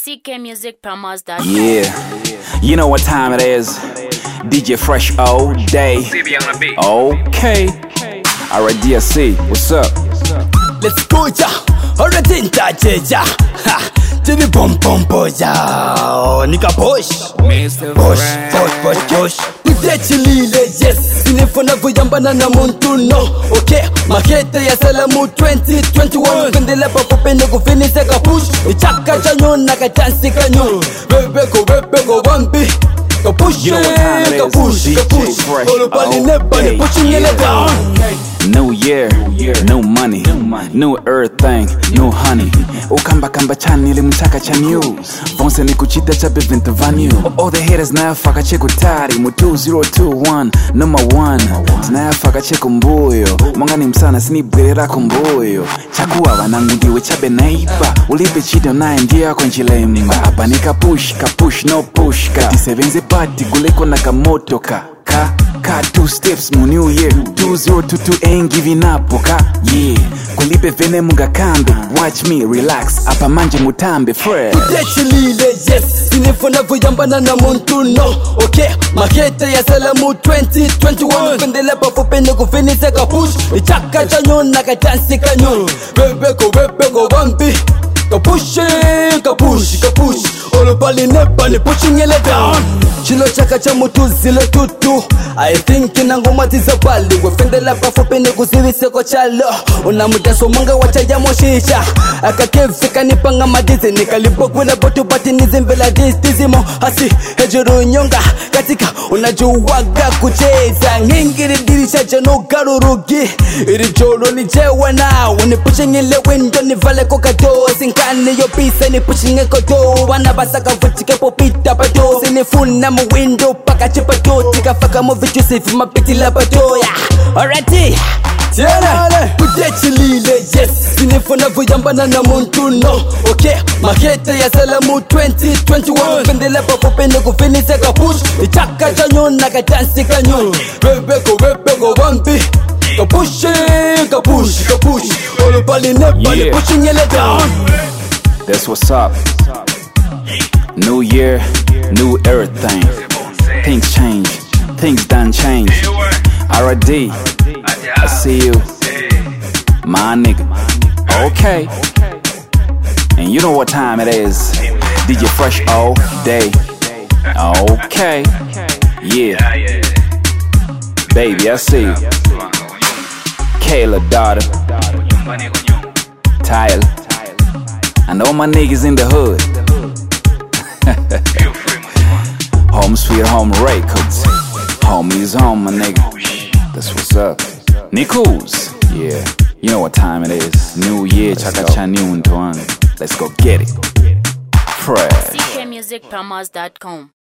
ckmusicpromos.com. Yeah, you know what time it is. DJ Fresh all day. Okay. Alright, DSC, what's up? Let's go, ja. Already ja. Ha. Jimmy bum bum boja. Nika push. Push. Kudechilile, yes. Sinifuna vuyambana na muntu no. Okay, makete ya salamu 2021. Kendele papopene kufinise ka push. Ichaka chanyo naka chansi kanyo. Bebeko wambi. Ka push, You know what time it is. ka push. DJ Fresh All upon all the nebani, day. pushing it down. New year, new money, new everything, new honey. Ukamba chani ili mchaka cha news. Vonse ni kuchita cha bevento vanyu. All the haters na faka cheku tari. Mu 2021, number 1. Na faka cheku mbuyo. Mwanga ni msana sini bwerera kumbuyo. Chakuwa wanangudiwe chabe naiba. Ulipe chito na india konchilemba. Hapa ni kapush, no push. Kati sevenze party guleko na kamoto ka 2 steps mu new year 2022 ain't giving up oka yeah kulipe vene munga kambe watch me relax apa manje mutambe fresh Kudechilile, yes. Sinifuna vuyambana na muntu no. Okay, makete ya salamu 2021. Kendele papopene kufinise ka push. Ichaka chanyo naka chansi kanyo. Bebeko wambi. Ka push. All upali nebani pushing it down. Chilo chaka cha mutu zile tutu. I think inangoma tizabali. Wefendela papopene kusivise ko chalo. Unamudaso mwanga wacha moshisha. Akakefika nipanga madizi. Nikalipo kule botu bati nizimvela dizimo. Hasi hejuru nyonga. Katika unajuwaga kucheza. Ngingiri dirisha chano garurugi. Iri jolo ni jewa now. When pushing ile window ni vale kokato. Sinkani yo pisa ni pushing koto. Wanabasaka vutike popita pato. Sinifuna mu window paka chipato. Tika faka mo vitu sifi mapiti la pato. Alrighty. Tiana, kudechilile, yes. Sinifuna vuyambana na muntu no. Okay, makete ya salamu 2021. Kendele papopene kufinise ka push. Ichaka chanyo naka chansi kanyo. Bebeko wambi. Ka push. All upali nebani Yeah. pushing it down. that's what's up. New year, new everything. Things change, things done change. RD, I see you, my nigga. Okay, and you know what time it is. DJ Fresh all day. Okay, yeah, baby, I see you. Kayla daughter, Tyler, and all my niggas in the hood. Home sweet home records. Home is home, my nigga. That's what's up. Nichols, yeah. You know what time it is. New year, chaka cha new one. Let's go get it. Fresh. ckmusicpromos.com.